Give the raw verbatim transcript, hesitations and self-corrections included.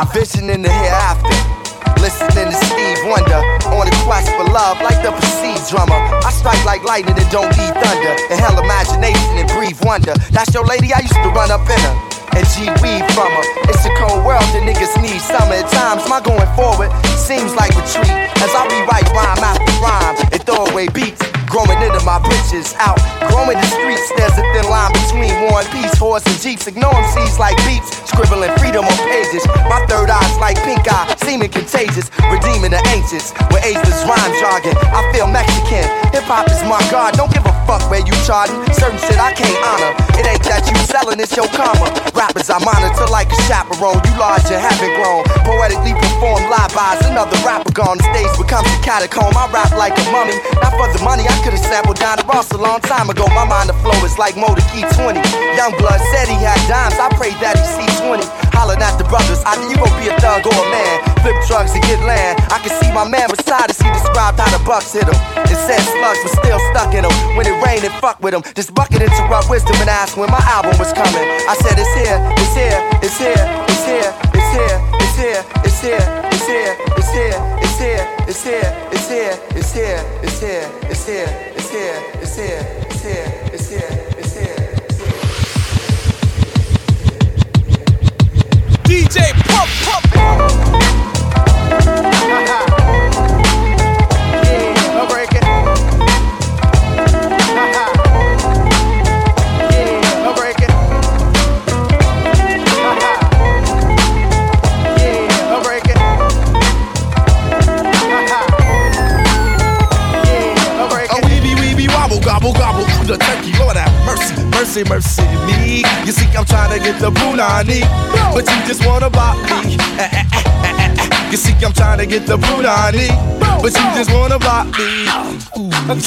got vision in the hereafter. Listening to Steve Wonder, on a quest for love like the perceived drummer. I strike like lightning and don't need thunder. Inhale imagination and breathe wonder. That's your lady, I used to run up in her and G-weed from her. It's a cold world that niggas need summer. At times my going forward seems like retreat, as I rewrite rhyme after rhyme and throw away beats. Growing into my britches, out growing the streets. There's a thin line between War and Peace, horse and jeeps. Ignore M Cs like beats, scribbling freedom on pages. My third eye's like pink eye, seeming contagious, redeeming the ancients with ageless rhyme jargon. I feel Mexican, hip-hop is my god. Don't give a fuck where you charting. Certain shit I can't honor. It ain't that you selling, it's your karma. Rappers I monitor like a chaperone. You large and haven't grown. Poetically perform live-bys. Another rapper gone. The stage becomes a catacomb. I rap like a mummy, not for the money. I could've sampled down the Ross a long time ago. My mind to flow is like Motor Key twenty. Youngblood said he had dimes. I prayed that he see twenty. Hollering at the brothers. Either you gon' be a thug or a man. Flip drugs and get land. I can see my man beside us. He described how the bucks hit him. It said slugs was still stuck in him. When it rained, it fuck with him. This bucket interrupt wisdom and asked when my album was coming. I said it's here, it's here, it's here, it's here, it's here, it's here, it's here, it's here, it's here, it's here, it's here, it's here, it's here, it's here, it's here, it's here, it's here, it's here, it's here, it's here. D J Pump Pump. Yeah, I'll break it. Yeah, I'll break it. Yeah, I'll break it. Yeah, I'll break it. A weeby weeby wobble gobble gobble. Ooh, the turkey, Lord have mercy, mercy, mercy me. You see, I'm trying to get the punani, but you just wanna block me. Eh, eh, eh, eh, eh, eh. You see, I'm trying to get the punani, but you just wanna block me. Ooh.